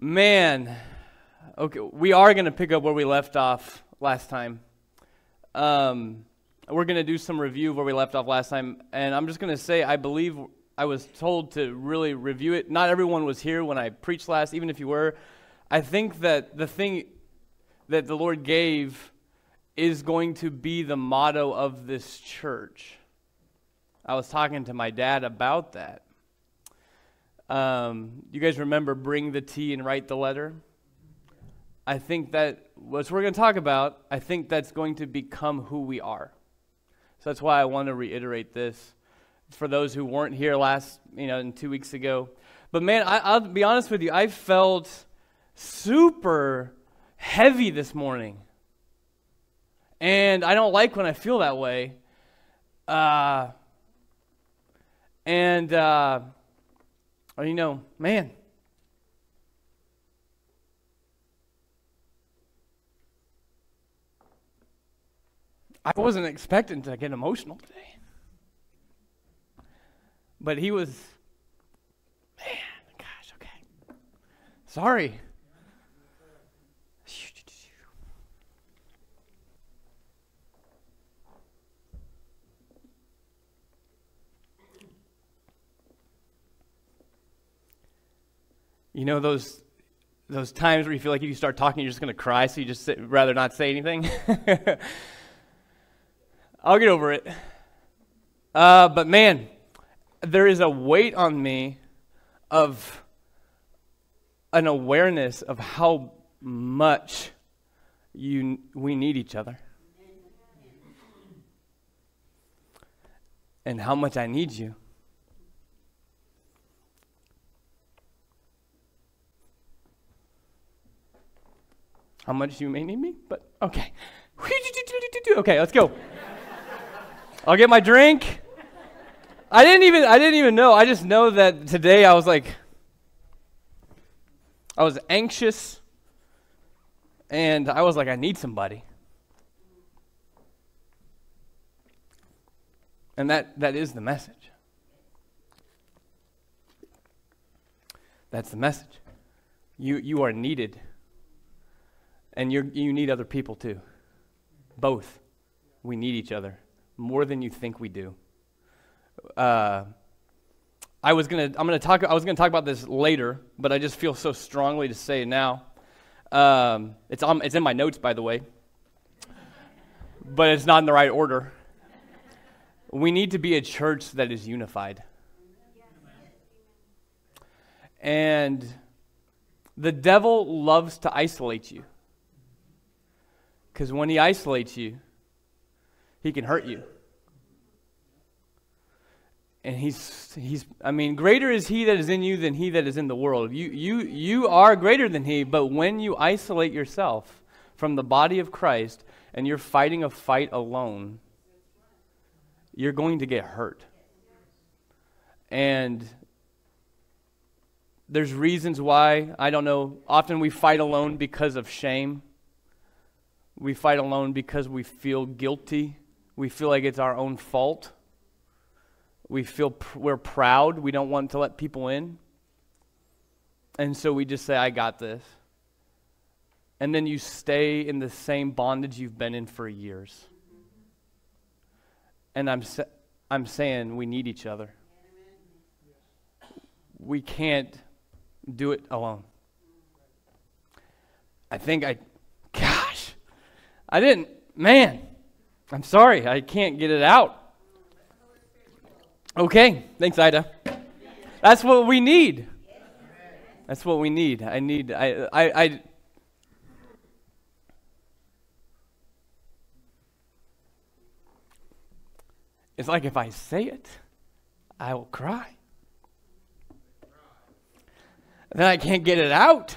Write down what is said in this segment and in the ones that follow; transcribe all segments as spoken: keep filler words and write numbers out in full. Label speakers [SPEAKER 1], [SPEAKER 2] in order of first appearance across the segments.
[SPEAKER 1] Man, okay, we are going to pick up where we left off last time. Um, we're going to do some review of where we left off last time, and I'm just going to say I believe I was told to really review it. Not everyone was here when I preached last, even if you were. I think that the thing that the Lord gave is going to be the motto of this church. I was talking to my dad about that. Um, you guys remember bring the tea and write the letter? I think that what we're going to talk about, I think that's going to become who we are. So that's why I want to reiterate this for those who weren't here last, you know, in two weeks ago. But man, I, I'll be honest with you, I felt super heavy this morning. And I don't like when I feel that way. Uh, and, uh, you know, man. I wasn't expecting to get emotional today. But he was, man, gosh, okay. Sorry. You know those those times where you feel like if you start talking, you're just going to cry, so you just sit, rather not say anything? I'll get over it. Uh, but man, there is a weight on me of an awareness of how much you we need each other. And how much I need you. How much you may need me, but okay. Okay, let's go. I'll get my drink. I didn't even I didn't even know. I just know that today I was like I was anxious and I was like I need somebody. And that that is the message. That's the message. You you are needed. And you you need other people too. Both. We need each other more than you think we do. Uh, I was gonna I'm gonna talk I was gonna talk about this later, but I just feel so strongly to say it now. Um, it's on it's in my notes, by the way, but it's not in the right order. We need to be a church that is unified, and the devil loves to isolate you. Because when he isolates you, he can hurt you. And he's, he's, I mean, greater is he that is in you than he that is in the world. You, you, you are greater than he, but when you isolate yourself from the body of Christ and you're fighting a fight alone, you're going to get hurt. And there's reasons why, I don't know, often we fight alone because of shame. We fight alone because we feel guilty. We feel like it's our own fault. We feel pr- we're proud. We don't want to let people in. And so we just say, I got this. And then you stay in the same bondage you've been in for years. And I'm sa- I'm saying we need each other. We can't do it alone. I think I, gosh. I didn't, man, I'm sorry, I can't get it out. Okay, thanks, Ida. That's what we need. That's what we need. I need, I, I, I, it's like if I say it, I will cry. Then I can't get it out.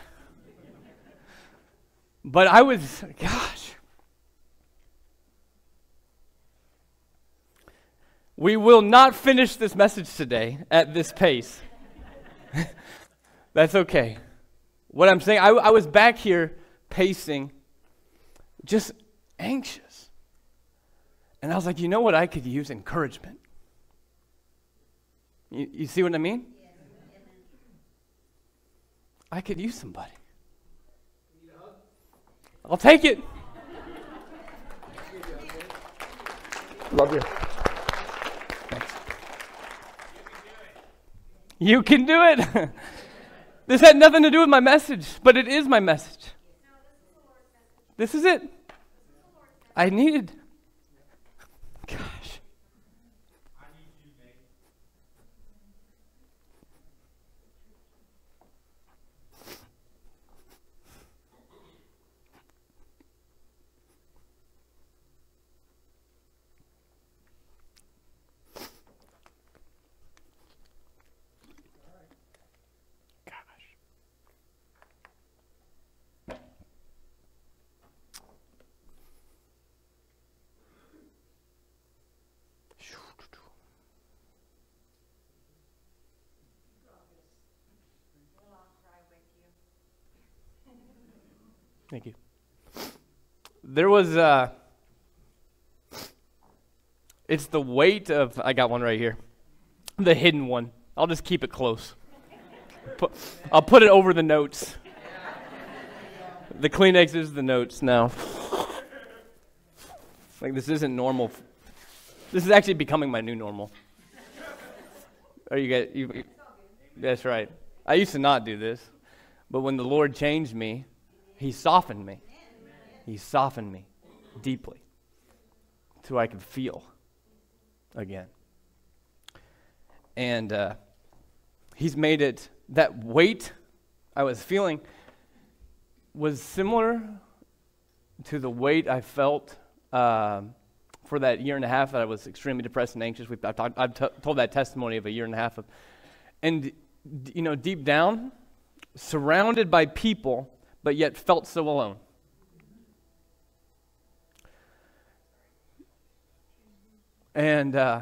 [SPEAKER 1] But I was, gosh. We will not finish this message today at this pace. That's okay. What I'm saying, I, I was back here pacing, just anxious. And I was like, you know what? I could use encouragement. You, you see what I mean? I could use somebody. I'll take it. Love you. Thanks. You can do it. This had nothing to do with my message, but it is my message. This is it. I needed. Gosh. Thank you. There was, uh, it's the weight of, I got one right here, the hidden one. I'll just keep it close. Put, I'll put it over the notes. The Kleenex is the notes now. Like, this isn't normal. This is actually becoming my new normal. Are you guys, you, you, that's right. I used to not do this, but when the Lord changed me, He softened me. He softened me deeply so I could feel again. And uh, He's made it, that weight I was feeling was similar to the weight I felt uh, for that year and a half that I was extremely depressed and anxious. We've, I've, talked, I've t- told that testimony of a year and a half of, and you know, deep down, surrounded by people, but yet felt so alone. And uh,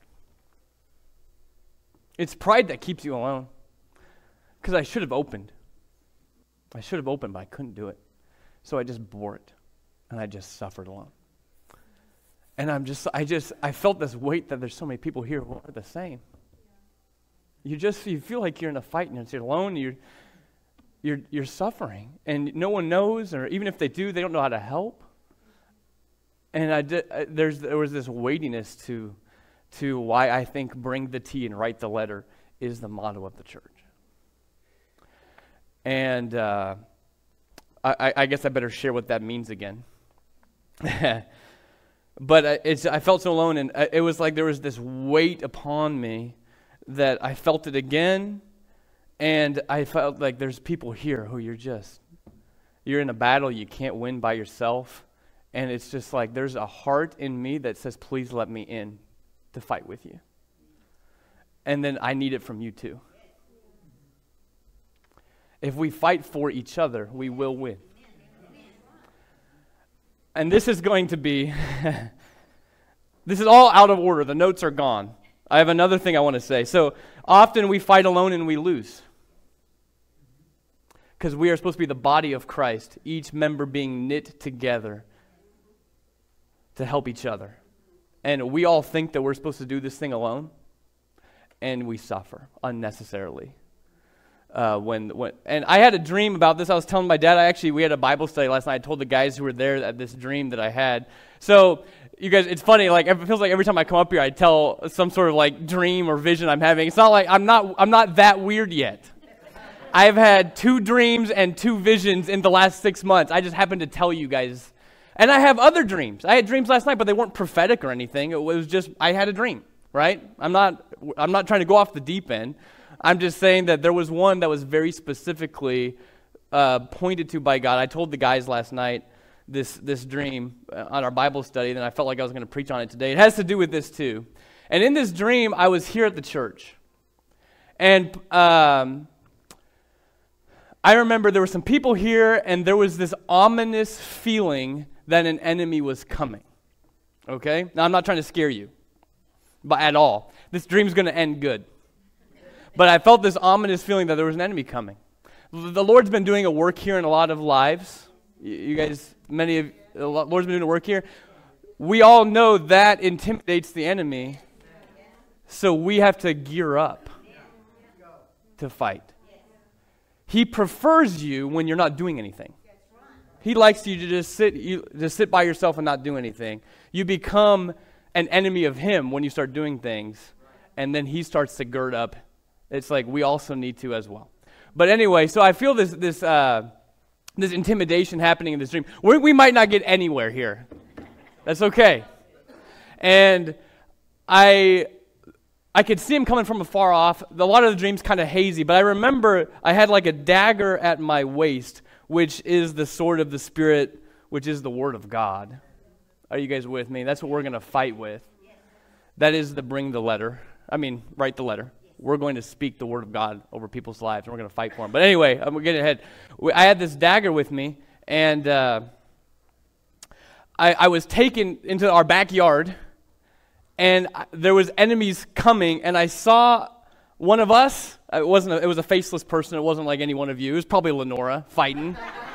[SPEAKER 1] it's pride that keeps you alone. Because I should have opened. I should have opened, but I couldn't do it. So I just bore it. And I just suffered alone. And I'm just, I just, I felt this weight that there's so many people here who are the same. You just, you feel like you're in a fight and you're alone, you're, You're you're suffering, and no one knows, or even if they do, they don't know how to help. And I did, uh, there's there was this weightiness to to why I think bring the tea and write the letter is the motto of the church. And uh, I, I guess I better share what that means again. But it's I felt so alone, and it was like there was this weight upon me that I felt it again. And I felt like there's people here who you're just, you're in a battle you can't win by yourself. And it's just like there's a heart in me that says, please let me in to fight with you. And then I need it from you too. If we fight for each other, we will win. And this is going to be, this is all out of order. The notes are gone. I have another thing I want to say. So often we fight alone and we lose. Because we are supposed to be the body of Christ, each member being knit together to help each other. And we all think that we're supposed to do this thing alone, and we suffer unnecessarily. Uh, when, when and I had a dream about this. I was telling my dad, I actually, we had a Bible study last night. I told the guys who were there that this dream that I had. So, you guys, it's funny, like, it feels like every time I come up here, I tell some sort of, like, dream or vision I'm having. It's not like, I'm not, I'm not that weird yet. I've had two dreams and two visions in the last six months. I just happened to tell you guys. And I have other dreams. I had dreams last night, but they weren't prophetic or anything. It was just, I had a dream, right? I'm not, I'm not trying to go off the deep end. I'm just saying that there was one that was very specifically uh, pointed to by God. I told the guys last night this this dream uh, on our Bible study, and I felt like I was going to preach on it today. It has to do with this too. And in this dream, I was here at the church. And um, I remember there were some people here, and there was this ominous feeling that an enemy was coming. Okay? Now, I'm not trying to scare you, but at all. This dream's going to end good. But I felt this ominous feeling that there was an enemy coming. The Lord's been doing a work here in a lot of lives. You guys, many of, the Lord's been doing a work here. We all know that intimidates the enemy, so we have to gear up to fight. He prefers you when you're not doing anything. He likes you to just sit you just sit by yourself and not do anything. You become an enemy of him when you start doing things, and then he starts to gird up. It's like we also need to as well. But anyway, so I feel this this uh, this intimidation happening in this dream. We're, we might not get anywhere here. That's okay. And I I could see him coming from afar off. A lot of the dream's kind of hazy, but I remember I had like a dagger at my waist, which is the sword of the Spirit, which is the Word of God. Are you guys with me? That's what we're going to fight with. That is the bring the letter. I mean, write the letter. We're going to speak the Word of God over people's lives, and we're going to fight for them. But anyway, I'm getting ahead. I had this dagger with me, and uh, I, I was taken into our backyard, and there was enemies coming, and I saw one of us. It wasn't. A, it was a faceless person. It wasn't like any one of you. It was probably Lenora fighting.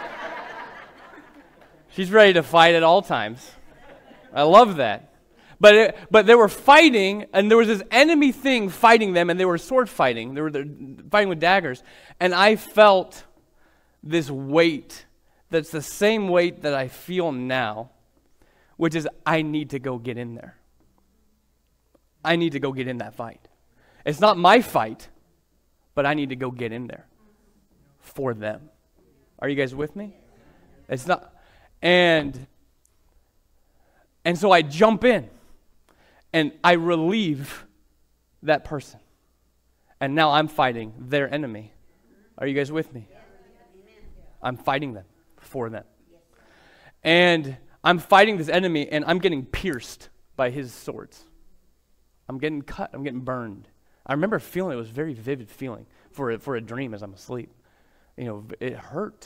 [SPEAKER 1] She's ready to fight at all times. I love that. But it, but they were fighting, and there was this enemy thing fighting them, and they were sword fighting. They were fighting with daggers, and I felt this weight that's the same weight that I feel now, which is I need to go get in there. I need to go get in that fight. It's not my fight, but I need to go get in there for them. Are you guys with me? It's not, and and so I jump in, and I relieve that person, and now I'm fighting their enemy. Are you guys with me? I'm fighting them for them, and I'm fighting this enemy, and I'm getting pierced by his swords. I'm getting cut. I'm getting burned. I remember feeling it was a very vivid feeling for a, for a dream as I'm asleep. You know, it hurt.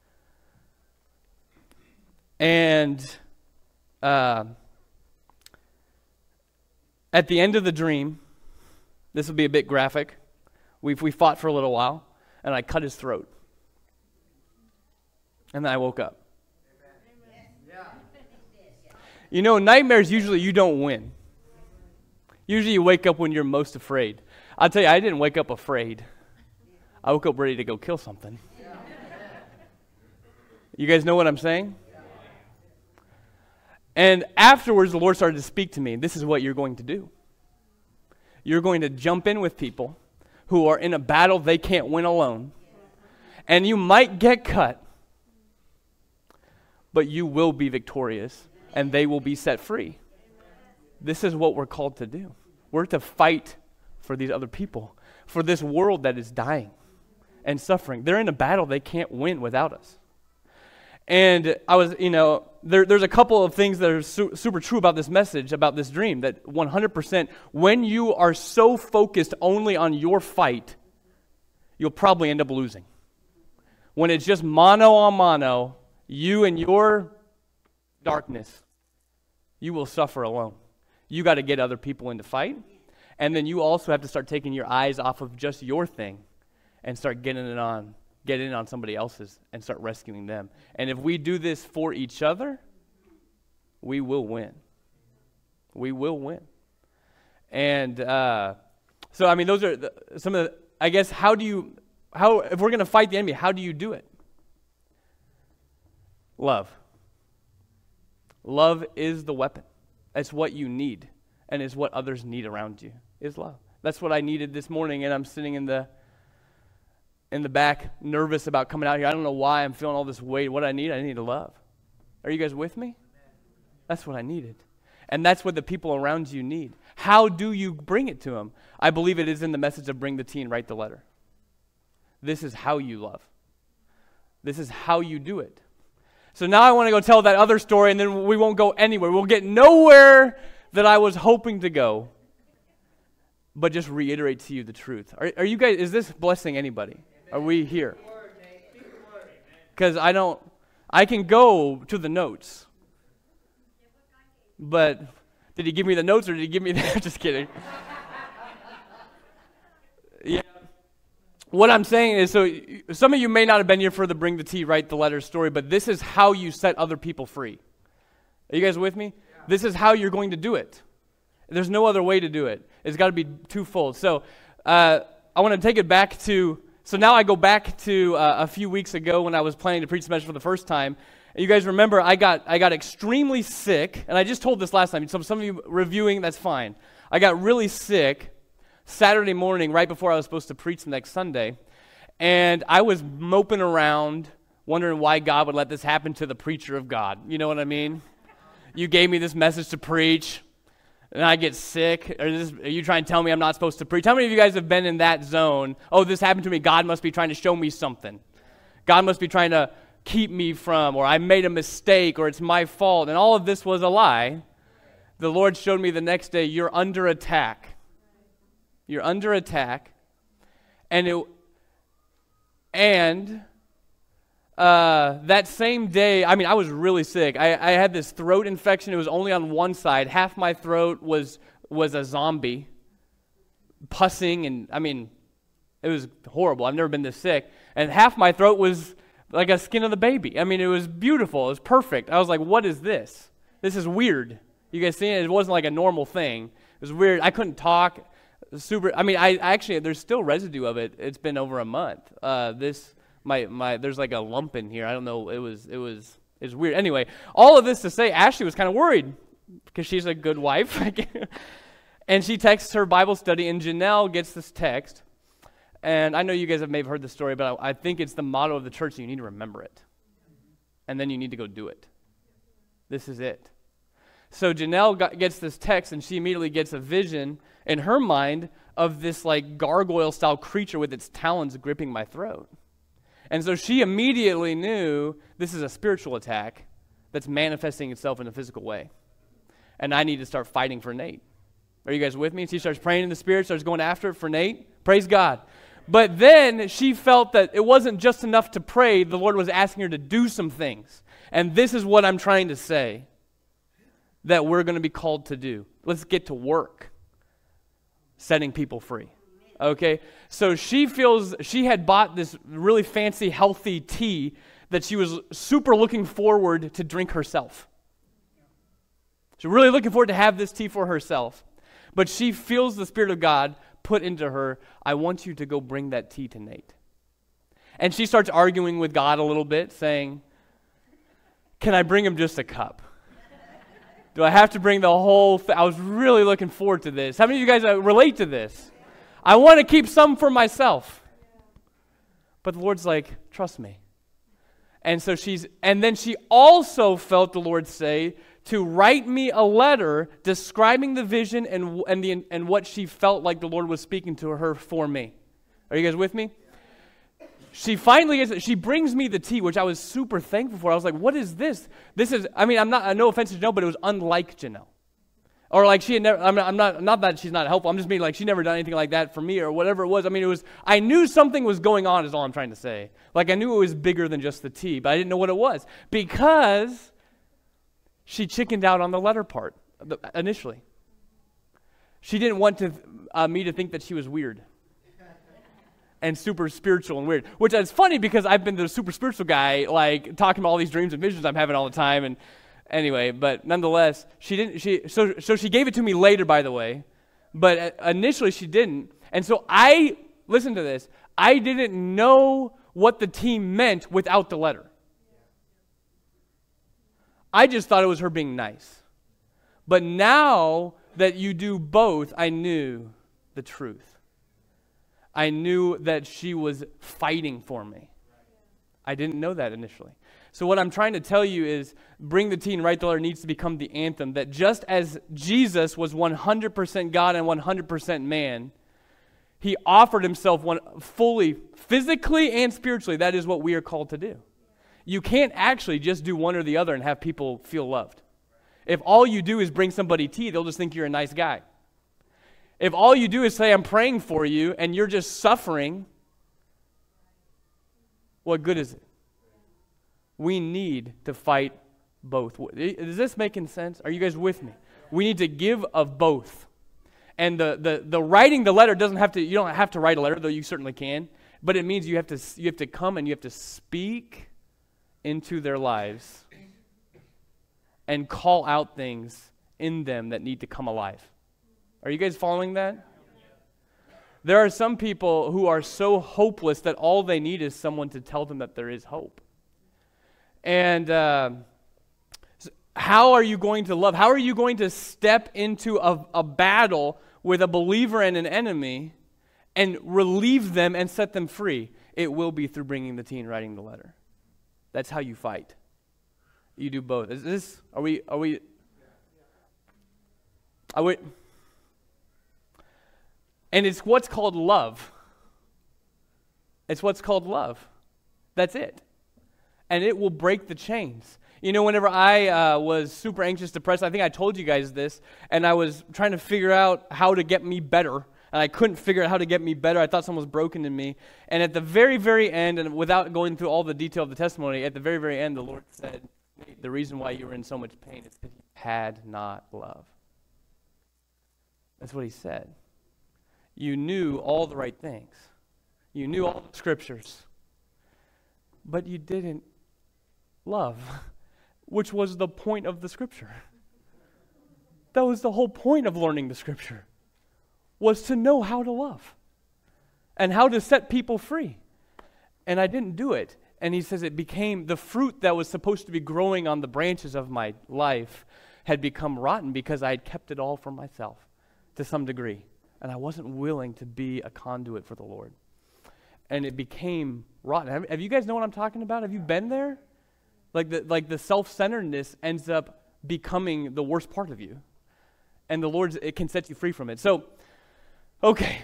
[SPEAKER 1] And uh, at the end of the dream, this will be a bit graphic. We we fought for a little while, and I cut his throat. And then I woke up. Amen. You know, nightmares, usually you don't win. Usually you wake up when you're most afraid. I'll tell you, I didn't wake up afraid. I woke up ready to go kill something. You guys know what I'm saying? And afterwards, the Lord started to speak to me. This is what you're going to do. You're going to jump in with people who are in a battle they can't win alone. And you might get cut, but you will be victorious, and they will be set free. This is what we're called to do. We're to fight for these other people, for this world that is dying and suffering. They're in a battle they can't win without us. And I was, you know, there, there's a couple of things that are su- super true about this message, about this dream, that one hundred percent, when you are so focused only on your fight, you'll probably end up losing. When it's just mano a mano, you and your darkness, you will suffer alone. You got to get other people in to fight. And then you also have to start taking your eyes off of just your thing and start getting it on, getting it on somebody else's and start rescuing them. And if we do this for each other, we will win. We will win. And uh, so, I mean, those are the, some of the, I guess, how do you, how if we're going to fight the enemy, how do you do it? Love. Love is the weapon. It's what you need, and it's what others need around you, is love. That's what I needed this morning, and I'm sitting in the in the back, nervous about coming out here. I don't know why I'm feeling all this weight. What I need, I need to love. Are you guys with me? That's what I needed. And that's what the people around you need. How do you bring it to them? I believe it is in the message of bring the tea and write the letter. This is how you love. This is how you do it. So now I want to go tell that other story, and then we won't go anywhere. We'll get nowhere that I was hoping to go, but just reiterate to you the truth. Are, are you guys, is this blessing anybody? Are we here? Because I don't, I can go to the notes, but did he give me the notes, or did he give me the, just kidding. Yeah. What I'm saying is, so some of you may not have been here for the bring the tea, write the letter story, but this is how you set other people free. Are you guys with me? Yeah. This is how you're going to do it. There's no other way to do it. It's got to be twofold. So uh, I want to take it back to so now I go back to uh, a few weeks ago when I was planning to preach the message for the first time. And you guys remember I got I got extremely sick, and I just told this last time. So some of you reviewing, that's fine. I got really sick Saturday morning right before I was supposed to preach the next Sunday, and I was moping around wondering why God would let this happen to the preacher of God. You know what I mean? You gave me this message to preach, and I get sick. Are, this, are you trying to tell me I'm not supposed to preach? How many of you guys have been in that zone? Oh, this happened to me. God must be trying to show me something. God must be trying to keep me from, or I made a mistake, or it's my fault. And all of this was a lie. The Lord showed me the next day, you're under attack. You're under attack. And it, and uh, that same day, I mean, I was really sick. I, I had this throat infection. It was only on one side. Half my throat was was a zombie, pussing, and I mean, it was horrible. I've never been this sick. And half my throat was like a skin of the baby. I mean, it was beautiful. It was perfect. I was like, what is this? This is weird. You guys seeing it? It wasn't like a normal thing. It was weird. I couldn't talk. Super. I mean, I actually, there's still residue of it. It's been over a month. Uh, this, my, my, there's like a lump in here. I don't know. It was, it was, it was weird. Anyway, all of this to say, Ashley was kind of worried because she's a good wife. And she texts her Bible study, and Janelle gets this text. And I know you guys have maybe heard the story, but I, I think it's the motto of the church, and you need to remember it. And then you need to go do it. This is it. So Janelle got, gets this text, and she immediately gets a vision in her mind of this like gargoyle-style creature with its talons gripping my throat. And so she immediately knew this is a spiritual attack that's manifesting itself in a physical way. And I need to start fighting for Nate. Are you guys with me? She starts praying in the Spirit, starts going after it for Nate. Praise God. But then she felt that it wasn't just enough to pray. The Lord was asking her to do some things. And this is what I'm trying to say that we're going to be called to do. Let's get to work setting people free. Okay? So she feels she had bought this really fancy, healthy tea that she was super looking forward to drink herself. She's really looking forward to have this tea for herself. But she feels the Spirit of God put into her, I want you to go bring that tea to Nate. And she starts arguing with God a little bit, saying, can I bring him just a cup? Do I have to bring the whole thing? I was really looking forward to this. How many of you guys uh, relate to this? I want to keep some for myself. But the Lord's like, trust me. And so she's, and then she also felt the Lord say to write me a letter describing the vision and and the and what she felt like the Lord was speaking to her for me. Are you guys with me? She finally gets it. She brings me the tea, which I was super thankful for. I was like, what is this? This is, I mean, I'm not, no offense to Janelle, but it was unlike Janelle. Or like she had never, I'm not, I'm not, not that she's not helpful. I'm just meaning like she never done anything like that for me or whatever it was. I mean, it was, I knew something was going on is all I'm trying to say. Like I knew it was bigger than just the tea, but I didn't know what it was. Because she chickened out on the letter part initially. She didn't want to, uh, me to think that she was weird. And super spiritual and weird. Which is funny because I've been the super spiritual guy, like talking about all these dreams and visions I'm having all the time. And anyway, but nonetheless, she didn't, she, so, so she gave it to me later, by the way. But initially she didn't. And so I, listen to this, I didn't know what the team meant without the letter. I just thought it was her being nice. But now that you do both, I knew the truth. I knew that she was fighting for me. I didn't know that initially. So what I'm trying to tell you is bring the tea and write the letter needs to become the anthem that just as Jesus was one hundred percent God and one hundred percent man, he offered himself one fully, physically and spiritually. That is what we are called to do. You can't actually just do one or the other and have people feel loved. If all you do is bring somebody tea, they'll just think you're a nice guy. If all you do is say, I'm praying for you, and you're just suffering, what good is it? We need to fight both. Is this making sense? Are you guys with me? We need to give of both. And the, the, the writing the letter doesn't have to, you don't have to write a letter, though you certainly can, but it means you have to you have to come and you have to speak into their lives and call out things in them that need to come alive. Are you guys following that? There are some people who are so hopeless that all they need is someone to tell them that there is hope. And uh, how are you going to love? How are you going to step into a, a battle with a believer and an enemy and relieve them and set them free? It will be through bringing the tea and writing the letter. That's how you fight. You do both. Is this, are we, are we, are we, and it's what's called love. It's what's called love. That's it. And it will break the chains. You know, whenever I uh, was super anxious, depressed, I think I told you guys this, and I was trying to figure out how to get me better, and I couldn't figure out how to get me better. I thought something was broken in me. And at the very, very end, and without going through all the detail of the testimony, at the very, very end, the Lord said, the reason why you were in so much pain is because you had not love. That's what he said. You knew all the right things. You knew all the scriptures. But you didn't love, which was the point of the scripture. That was the whole point of learning the scripture, was to know how to love and how to set people free. And I didn't do it. And he says it became, the fruit that was supposed to be growing on the branches of my life had become rotten because I had kept it all for myself to some degree. And I wasn't willing to be a conduit for the Lord. And it became rotten. Have, have you guys know what I'm talking about? Have you been there? Like the, like the self-centeredness ends up becoming the worst part of you. And the Lord, it can set you free from it. So, okay.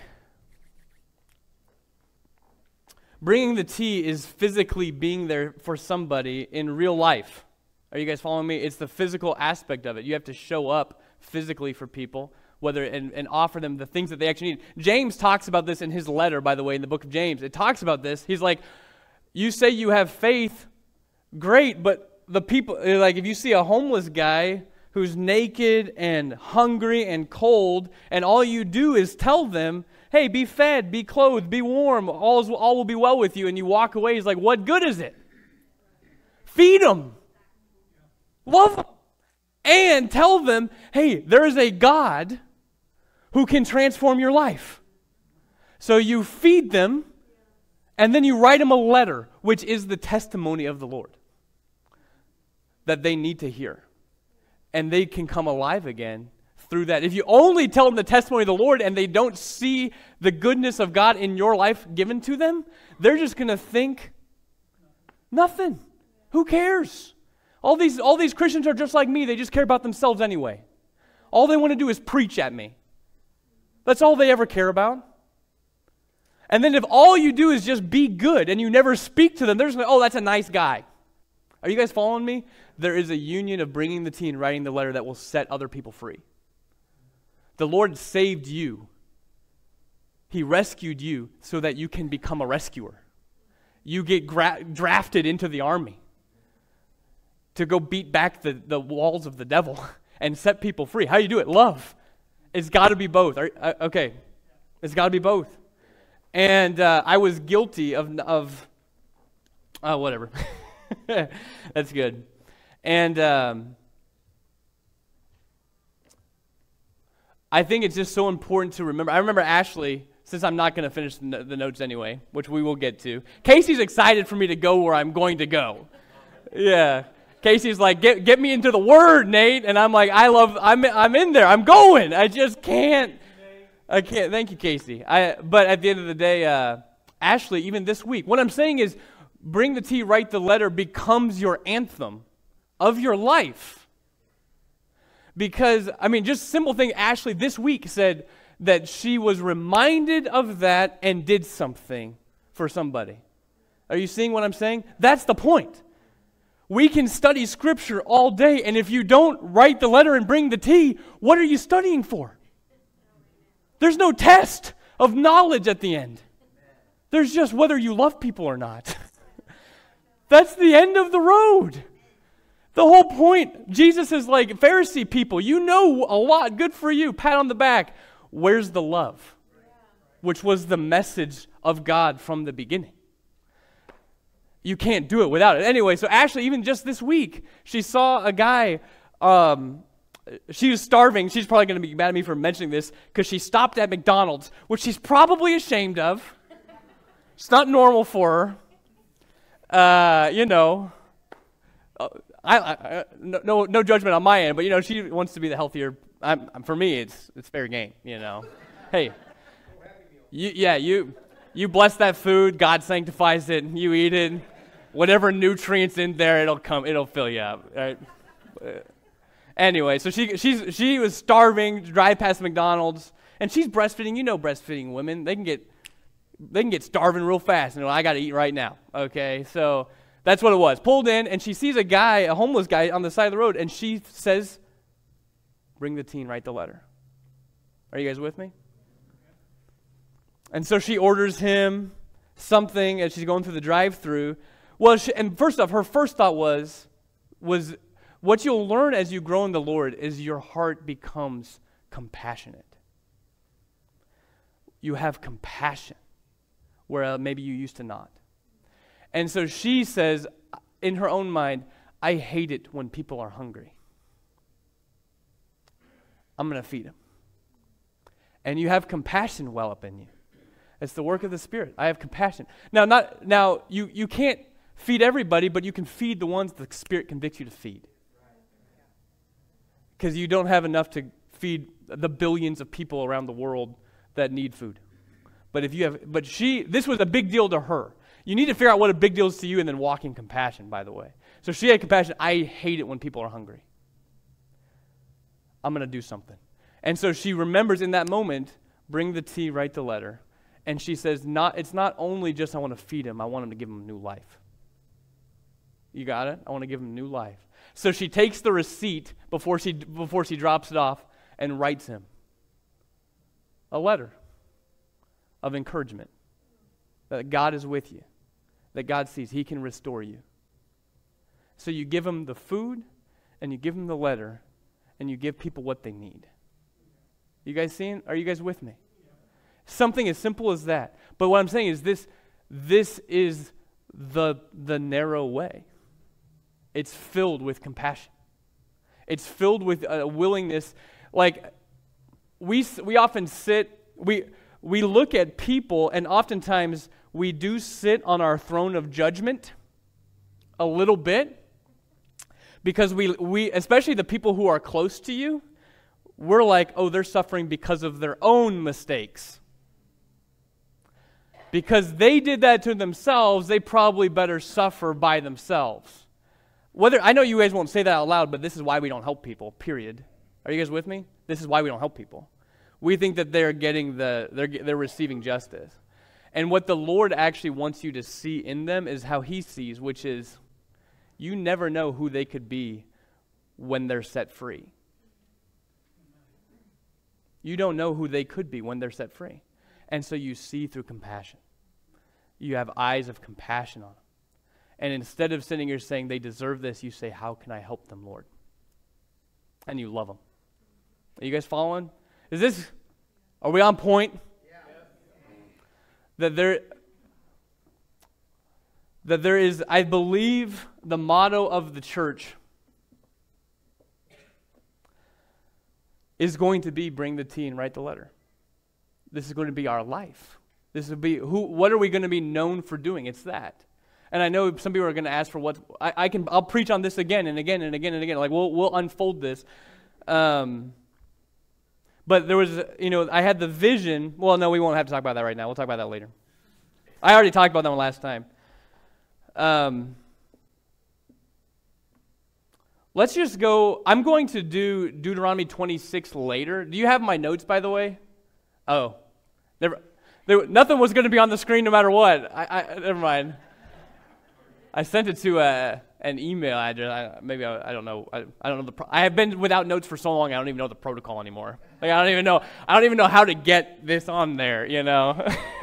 [SPEAKER 1] Bringing the tea is physically being there for somebody in real life. Are you guys following me? It's the physical aspect of it. You have to show up physically for people, whether and, and offer them the things that they actually need. James talks about this in his letter, by the way, in the book of James. It talks about this. He's like, you say you have faith, great, but the people, like if you see a homeless guy who's naked and hungry and cold, and all you do is tell them, hey, be fed, be clothed, be warm, all, is, all will be well with you, and you walk away, he's like, what good is it? Feed them. Love them. And tell them, hey, there is a God who can transform your life. So you feed them, and then you write them a letter, which is the testimony of the Lord that they need to hear. And they can come alive again through that. If you only tell them the testimony of the Lord and they don't see the goodness of God in your life given to them, they're just going to think, nothing. Who cares? All these, all these Christians are just like me. They just care about themselves anyway. All they want to do is preach at me. That's all they ever care about. And then if all you do is just be good and you never speak to them, they're just like, oh, that's a nice guy. Are you guys following me? There is a union of bringing the tea and writing the letter that will set other people free. The Lord saved you. He rescued you so that you can become a rescuer. You get gra- drafted into the army to go beat back the, the walls of the devil and set people free. How do you do it? Love. It's got to be both. Are, uh, okay. It's got to be both. And uh, I was guilty of, of uh, whatever. That's good. And um, I think it's just so important to remember. I remember Ashley, since I'm not going to finish the, the notes anyway, which we will get to. Casey's excited for me to go where I'm going to go. Yeah. Casey's like, get get me into the Word, Nate. And I'm like, I love, I'm I'm in there. I'm going. I just can't. I can't. Thank you, Casey. I. But at the end of the day, uh, Ashley, even this week, what I'm saying is, bring the tea, write the letter becomes your anthem of your life. Because, I mean, just simple thing, Ashley this week said that she was reminded of that and did something for somebody. Are you seeing what I'm saying? That's the point. We can study Scripture all day, and if you don't write the letter and bring the tea, what are you studying for? There's no test of knowledge at the end. There's just whether you love people or not. That's the end of the road. The whole point, Jesus is like, Pharisee people, you know a lot, good for you, pat on the back. Where's the love? Which was the message of God from the beginning. You can't do it without it. Anyway, so Ashley, even just this week, she saw a guy um, she was starving. She's probably going to be mad at me for mentioning this because she stopped at McDonald's, which she's probably ashamed of. It's not normal for her. Uh, you know, uh, I, I no, no no judgment on my end, but you know, she wants to be the healthier. I'm, I'm, for me, it's it's fair game. You know, hey, you, yeah, you you bless that food. God sanctifies it. You eat it. Whatever nutrients in there, it'll come. It'll fill you up. Right? Anyway, so she she's she was starving, drive past McDonald's, and she's breastfeeding. You know, breastfeeding women, they can get they can get starving real fast, and I got to eat right now. Okay, so that's what it was. Pulled in, and she sees a guy, a homeless guy, on the side of the road, and she says, "Bring the tea and write the letter." Are you guys with me? And so she orders him something as she's going through the drive-through. Well, she, and first off, her first thought was was. What you'll learn as you grow in the Lord is your heart becomes compassionate. You have compassion where uh, maybe you used to not. And so she says, in her own mind, I hate it when people are hungry. I'm going to feed them. And you have compassion well up in you. It's the work of the Spirit. I have compassion. Now, not now you, you can't feed everybody, but you can feed the ones the Spirit convicts you to feed. Because you don't have enough to feed the billions of people around the world that need food. But if you have, but she, this was a big deal to her. You need to figure out what a big deal is to you and then walk in compassion, by the way. So she had compassion. I hate it when people are hungry. I'm going to do something. And so she remembers in that moment, bring the tea, write the letter. And she says, not, it's not only just I want to feed him, I want him to give him new life. You got it? I want to give him new life. So she takes the receipt before she before she drops it off and writes him a letter of encouragement that God is with you, that God sees He can restore you. So you give him the food and you give him the letter and you give people what they need. You guys seeing? Are you guys with me? Something as simple as that. But what I'm saying is this, this is the the narrow way. It's filled with compassion. It's filled with a willingness. Like, we we often sit, we we look at people, and oftentimes we do sit on our throne of judgment a little bit, because we we especially the people who are close to you, we're like, oh, they're suffering because of their own mistakes. Because they did that to themselves, they probably better suffer by themselves. Whether I know you guys won't say that out loud, but this is why we don't help people, period. Are you guys with me? This is why we don't help people. We think that they're getting the they're they're receiving justice. And what the Lord actually wants you to see in them is how He sees, which is you never know who they could be when they're set free. You don't know who they could be when they're set free. And so you see through compassion. You have eyes of compassion on them. And instead of sitting here saying they deserve this, you say, how can I help them, Lord? And you love them. Are you guys following? Is this, are we on point? Yeah. That there, that there is, I believe, the motto of the church is going to be bring the tea and write the letter. This is going to be our life. This will be, who, what are we going to be known for doing? It's that. And I know some people are going to ask for what I, I can. I'll preach on this again and again and again and again. Like we'll we'll unfold this. Um, but there was, you know, I had the vision. Well, no, we won't have to talk about that right now. We'll talk about that later. I already talked about that one last time. Um, let's just go. I'm going to do Deuteronomy twenty-six later. Do you have my notes, by the way? Oh, there, there, nothing was going to be on the screen no matter what. I, I never mind. I sent it to a, an email address. I, maybe I, I don't know. I, I don't know the. Pro- I have been without notes for so long. I don't even know the protocol anymore. Like I don't even know. I don't even know how to get this on there. You know.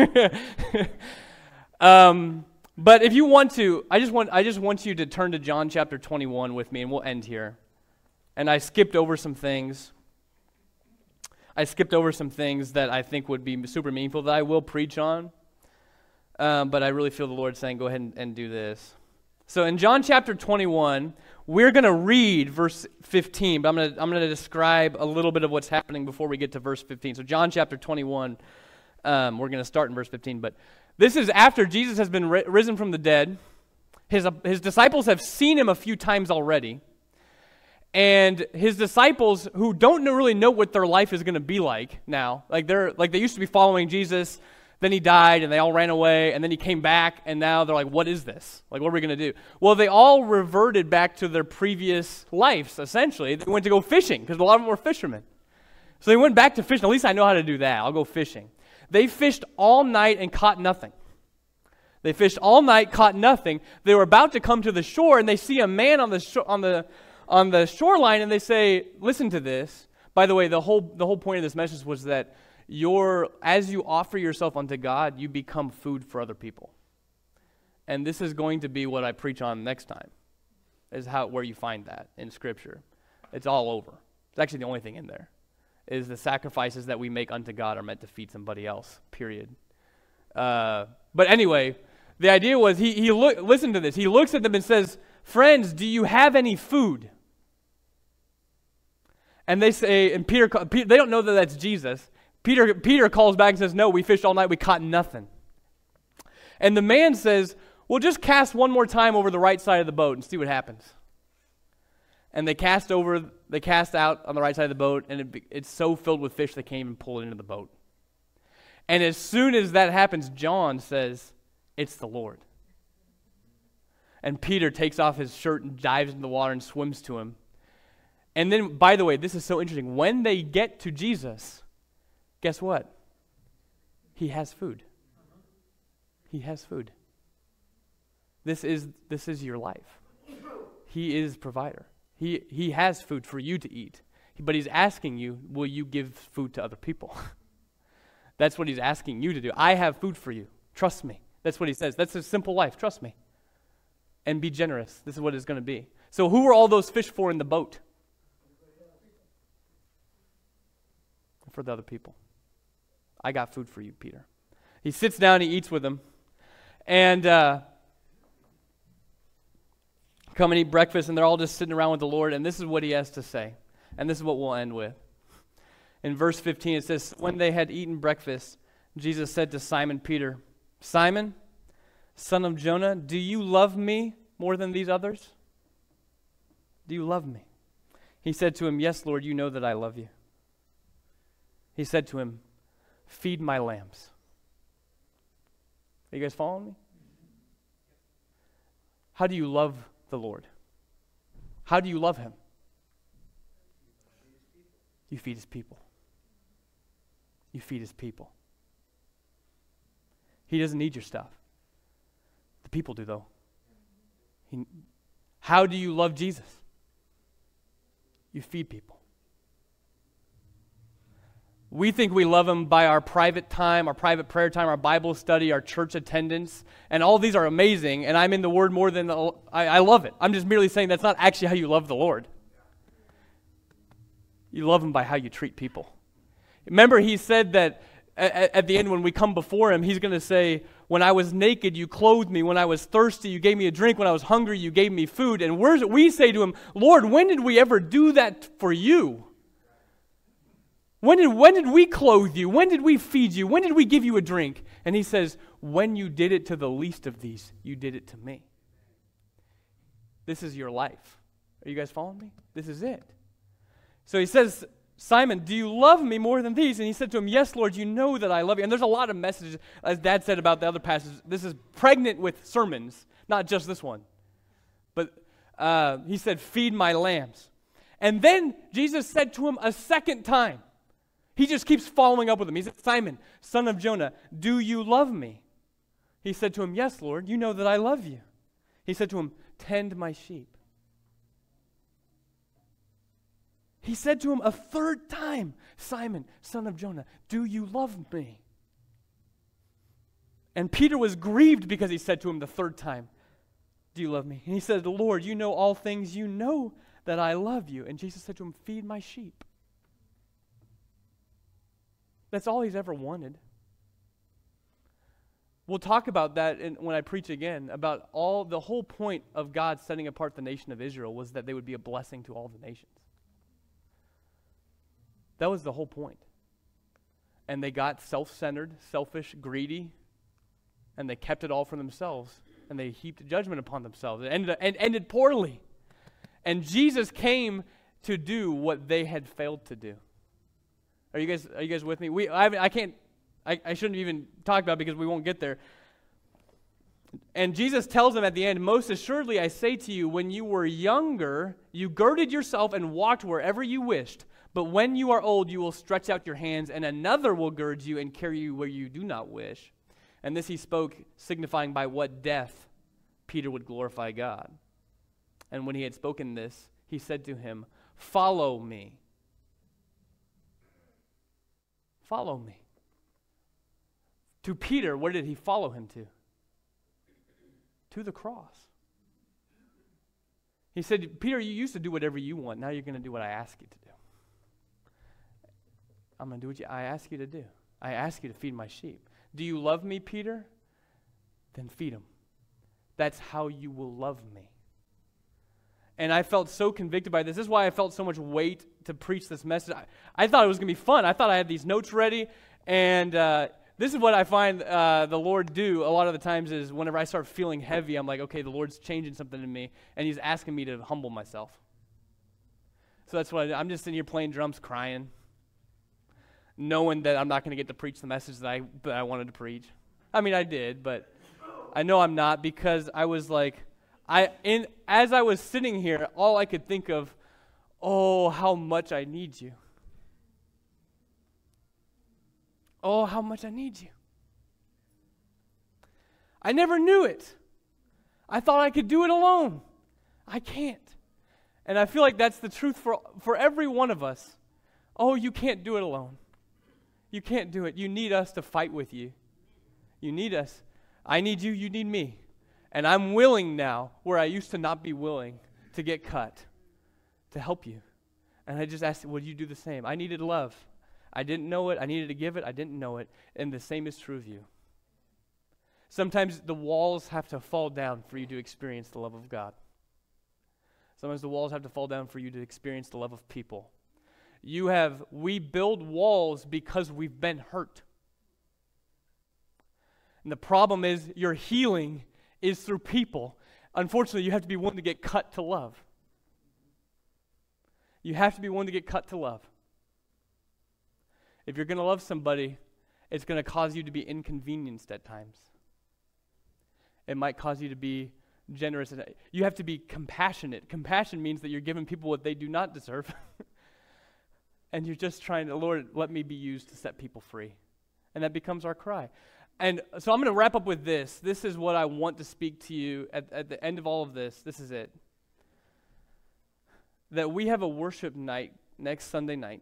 [SPEAKER 1] um, but if you want to, I just want. I just want you to turn to John chapter twenty-one with me, and we'll end here. And I skipped over some things. I skipped over some things that I think would be super meaningful that I will preach on. Um, but I really feel the Lord saying, go ahead and, and do this. So in John chapter twenty-one, We're going to read verse fifteen, but I'm going to I'm going to describe a little bit of what's happening before we get to verse fifteen. So John chapter twenty-one, um, we're going to start in verse fifteen, but this is after Jesus has been ri- risen from the dead. His, uh, his disciples have seen him a few times already, and his disciples who don't know, really know what their life is going to be like now, like they're like they used to be following Jesus. Then he died, and they all ran away, and then he came back, and now they're like, what is this? Like, what are we going to do? Well, they all reverted back to their previous lives, essentially. They went to go fishing, because a lot of them were fishermen. So they went back to fishing. At least I know how to do that. I'll go fishing. They fished all night and caught nothing. They fished all night, caught nothing. They were about to come to the shore, and they see a man on the sho- on the on the shoreline, and they say, listen to this. By the way, the whole the whole point of this message was that Your, as you offer yourself unto God, you become food for other people. And this is going to be what I preach on next time, is how where you find that in Scripture. It's all over. It's actually the only thing in there, is the sacrifices that we make unto God are meant to feed somebody else, period. Uh, but anyway, the idea was, he, he look, listen to this. He looks at them and says, friends, do you have any food? And they say, and Peter, Peter they don't know that that's Jesus. Peter, Peter calls back and says, no, we fished all night, we caught nothing. And the man says, well, just cast one more time over the right side of the boat and see what happens. And they cast over, they cast out on the right side of the boat, and it, it's so filled with fish they can't even pull it into the boat. And as soon as that happens, John says, it's the Lord. And Peter takes off his shirt and dives in the water and swims to him. And then, by the way, this is so interesting. When they get to Jesus, guess what? He has food. He has food. This is this is your life. He is provider. He he has food for you to eat. But he's asking you, will you give food to other people? That's what he's asking you to do. I have food for you. Trust me. That's what he says. That's a simple life. Trust me. And be generous. This is what it's going to be. So who were all those fish for in the boat? For the other people. I got food for you, Peter. He sits down, he eats with them, and uh, come and eat breakfast, and they're all just sitting around with the Lord, and this is what he has to say, and this is what we'll end with. In verse fifteen, it says, when they had eaten breakfast, Jesus said to Simon Peter, Simon, son of Jonah, do you love me more than these others? Do you love me? He said to him, yes, Lord, you know that I love you. He said to him, feed my lambs. Are you guys following me? How do you love the Lord? How do you love him? You feed his people. You feed his people. He doesn't need your stuff. The people do, though. He, how do you love Jesus? You feed people. We think we love him by our private time, our private prayer time, our Bible study, our church attendance, and all these are amazing, and I'm in the Word more than, the, I, I love it. I'm just merely saying that's not actually how you love the Lord. You love him by how you treat people. Remember, he said that at, at the end when we come before him, he's going to say, when I was naked, you clothed me. When I was thirsty, you gave me a drink. When I was hungry, you gave me food. And we're, we say to him, Lord, when did we ever do that for you? When did, when did we clothe you? When did we feed you? When did we give you a drink? And he says, when you did it to the least of these, you did it to me. This is your life. Are you guys following me? This is it. So he says, Simon, do you love me more than these? And he said to him, yes, Lord, you know that I love you. And there's a lot of messages, as Dad said about the other passages. This is pregnant with sermons, not just this one. But uh, he said, feed my lambs. And then Jesus said to him a second time, he just keeps following up with him. He said, Simon, son of Jonah, do you love me? He said to him, yes, Lord, you know that I love you. He said to him, tend my sheep. He said to him a third time, Simon, son of Jonah, do you love me? And Peter was grieved because he said to him the third time, do you love me? And he said, Lord, you know all things. You know that I love you. And Jesus said to him, feed my sheep. That's all he's ever wanted. We'll talk about that in, when I preach again, about all, the whole point of God setting apart the nation of Israel was that they would be a blessing to all the nations. That was the whole point. And they got self-centered, selfish, greedy, and they kept it all for themselves, and they heaped judgment upon themselves. It ended, it ended poorly. And Jesus came to do what they had failed to do. Are you guys, are you guys with me? We, I, I can't, I, I shouldn't even talk about it because we won't get there. And Jesus tells them at the end, most assuredly I say to you, when you were younger, you girded yourself and walked wherever you wished. But when you are old, you will stretch out your hands, and another will gird you and carry you where you do not wish. And this he spoke, signifying by what death Peter would glorify God. And when he had spoken this, he said to him, follow me. Follow me. To Peter, where did he follow him to? To the cross. He said, Peter, you used to do whatever you want. Now you're going to do what I ask you to do. I'm going to do what you, I ask you to do. I ask you to feed my sheep. Do you love me, Peter? Then feed them. That's how you will love me. And I felt so convicted by this. This is why I felt so much weight to preach this message. I, I thought it was going to be fun. I thought I had these notes ready. And uh, this is what I find uh, the Lord do a lot of the times is whenever I start feeling heavy, I'm like, okay, the Lord's changing something in me. And he's asking me to humble myself. So that's what I do. I'm just sitting here playing drums, crying, knowing that I'm not going to get to preach the message that I, that I wanted to preach. I mean, I did, but I know I'm not because I was like, I in as I was sitting here, all I could think of, oh, how much I need you. Oh, how much I need you. I never knew it. I thought I could do it alone. I can't. And I feel like that's the truth for, for every one of us. Oh, you can't do it alone. You can't do it. You need us to fight with you. You need us. I need you, you need me. And I'm willing now, where I used to not be willing, to get cut, to help you. And I just asked, would you do the same? I needed love. I didn't know it. I needed to give it. I didn't know it. And the same is true of you. Sometimes the walls have to fall down for you to experience the love of God. Sometimes the walls have to fall down for you to experience the love of people. You have, we build walls because we've been hurt. And the problem is your healing is through people. Unfortunately, you have to be willing to get cut to love. You have to be willing to get cut to love. If you're going to love somebody, it's going to cause you to be inconvenienced at times. It might cause you to be generous. You have to be compassionate. Compassion means that you're giving people what they do not deserve. And you're just trying to, Lord, let me be used to set people free. And that becomes our cry. And so I'm going to wrap up with this. This is what I want to speak to you at, at the end of all of this. This is it. That we have a worship night next Sunday night.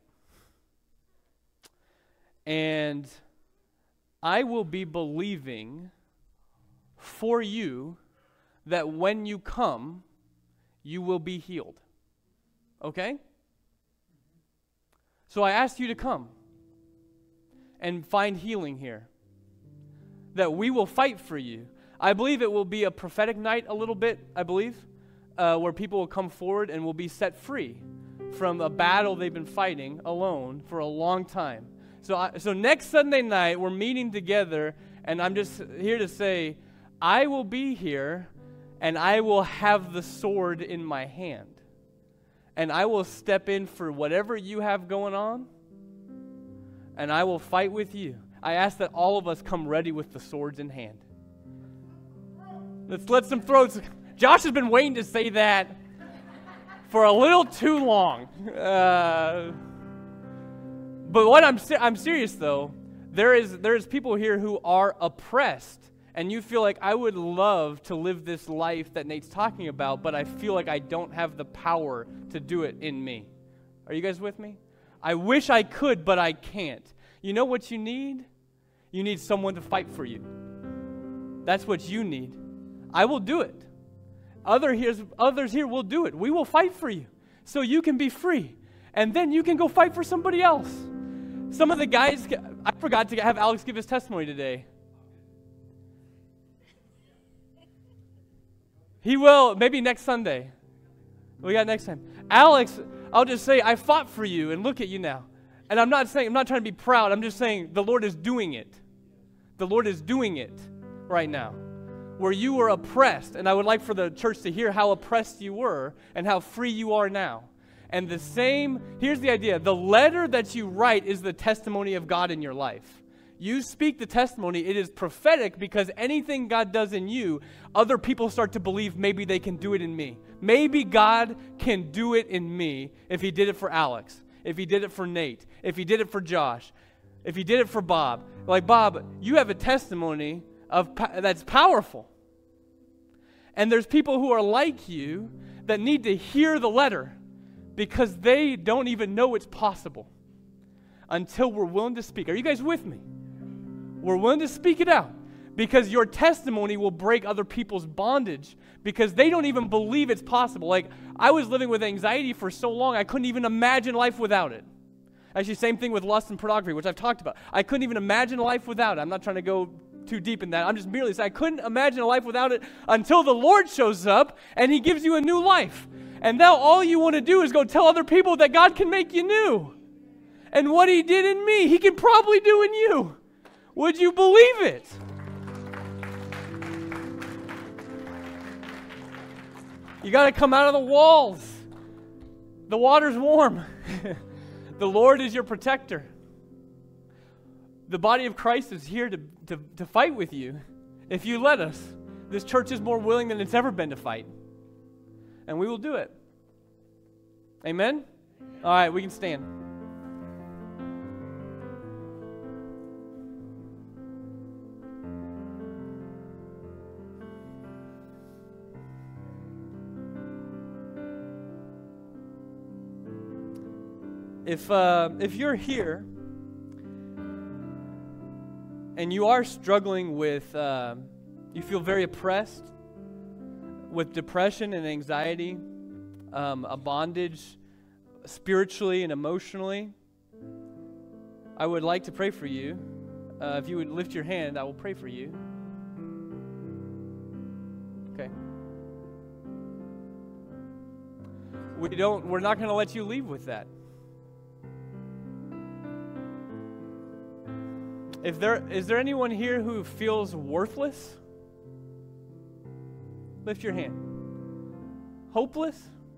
[SPEAKER 1] And I will be believing for you that when you come, you will be healed. Okay? So I asked you to come and find healing here. That we will fight for you. I believe it will be a prophetic night a little bit, I believe, uh, where people will come forward and will be set free from a battle they've been fighting alone for a long time. So, I, so next Sunday night, we're meeting together, and I'm just here to say, I will be here, and I will have the sword in my hand. And I will step in for whatever you have going on, and I will fight with you. I ask that all of us come ready with the swords in hand. Let's let some throats. Josh has been waiting to say that for a little too long. Uh, but what I'm ser- I'm serious though. There is there is people here who are oppressed, and you feel like I would love to live this life that Nate's talking about, but I feel like I don't have the power to do it in me. Are you guys with me? I wish I could, but I can't. You know what you need? You need someone to fight for you. That's what you need. I will do it. Other here's, others here will do it. We will fight for you so you can be free. And then you can go fight for somebody else. Some of the guys, I forgot to have Alex give his testimony today. He will, maybe next Sunday. We got next time. Alex, I'll just say, I fought for you, and look at you now. And I'm not saying, I'm not trying to be proud. I'm just saying the Lord is doing it. The Lord is doing it right now. Where you were oppressed, and I would like for the church to hear how oppressed you were and how free you are now. And the same, here's the idea. The letter that you write is the testimony of God in your life. You speak the testimony. It is prophetic because anything God does in you, other people start to believe maybe they can do it in me. Maybe God can do it in me if he did it for Alex, if he did it for Nate, if he did it for Josh, if he did it for Bob. Like, Bob, you have a testimony of that's powerful. And there's people who are like you that need to hear the letter because they don't even know it's possible until we're willing to speak. Are you guys with me? We're willing to speak it out because your testimony will break other people's bondage because they don't even believe it's possible. Like, I was living with anxiety for so long, I couldn't even imagine life without it. Actually, same thing with lust and pornography, which I've talked about. I couldn't even imagine life without it. I'm not trying to go too deep in that. I'm just merely saying I couldn't imagine a life without it until the Lord shows up and he gives you a new life. And now all you want to do is go tell other people that God can make you new. And what he did in me, he can probably do in you. Would you believe it? You got to come out of the walls. The water's warm. The Lord is your protector. The body of Christ is here to, to, to fight with you if you let us. This church is more willing than it's ever been to fight. And we will do it. Amen? All right, we can stand. If uh, if you're here and you are struggling with, uh, you feel very oppressed with depression and anxiety, um, a bondage spiritually and emotionally, I would like to pray for you. Uh, if you would lift your hand, I will pray for you. Okay. We don't. We're not going to let you leave with that. If there is there anyone here who feels worthless? Lift your hand. Hopeless?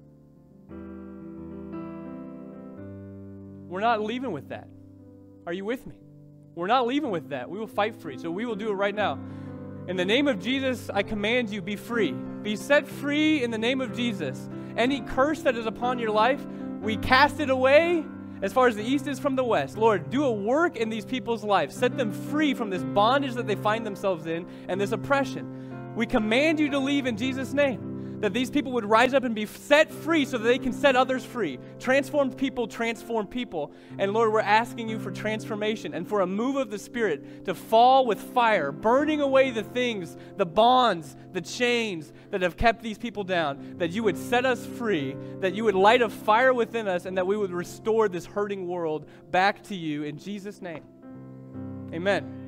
[SPEAKER 1] We're not leaving with that. Are you with me? We're not leaving with that. We will fight for you. So we will do it right now. In the name of Jesus, I command you, be free. Be set free in the name of Jesus. Any curse that is upon your life, we cast it away as far as the east is from the west. Lord, do a work in these people's lives. Set them free from this bondage that they find themselves in and this oppression. We command you to leave in Jesus' name. That these people would rise up and be set free so that they can set others free. Transformed people transform people. And Lord, we're asking you for transformation and for a move of the Spirit to fall with fire, burning away the things, the bonds, the chains that have kept these people down. That you would set us free, that you would light a fire within us, and that we would restore this hurting world back to you in Jesus' name. Amen.